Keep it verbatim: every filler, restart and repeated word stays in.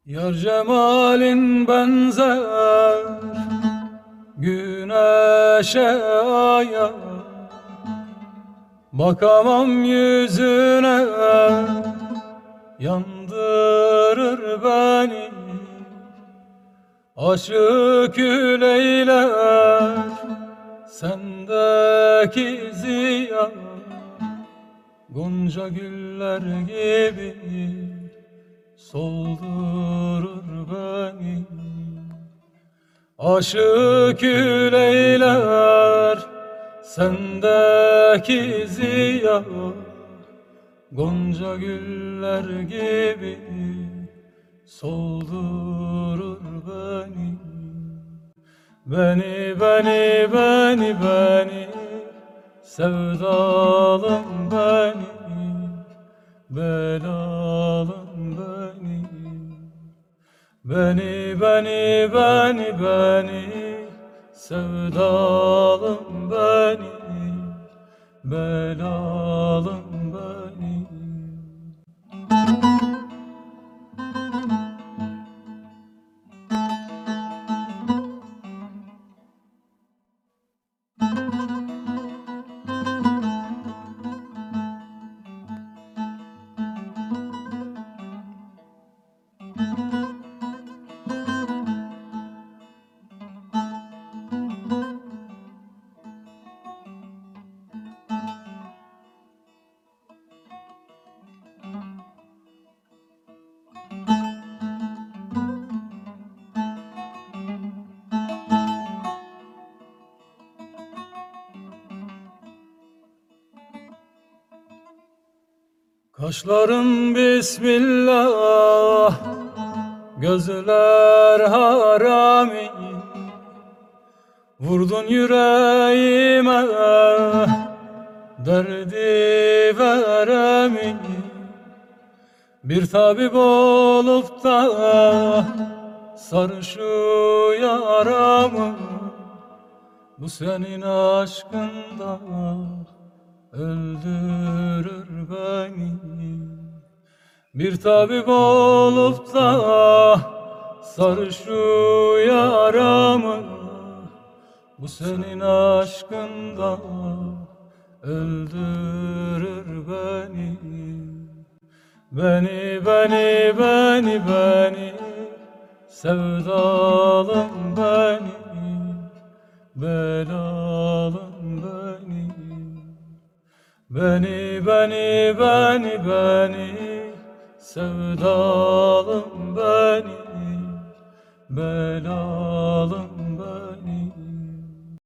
Yar cemalin benzer güneşe aya, bakamam yüzüne, yandırır beni. Aşık eyler sendeki ziya, gonca güller gibi soldurur beni. Aşık eyler sendeki ziya, gonca güller gibi soldurur beni. Beni, beni, beni, beni, sevdalım beni, belalım beni. Beni, beni, beni, beni, sevdalım beni, belalım beni. Kaşların bismillah, gözler harami. Vurdun yüreğime derdi veremi. Bir tabip olup da sar şu yaramı, bu senin aşkında öldürür beni. Bir tabip olup da sar şu yaramı, bu senin aşkında öldürür beni. Beni, beni, beni, beni, sevdalım beni, belalım beni. Beni, beni, beni, beni, sevdalım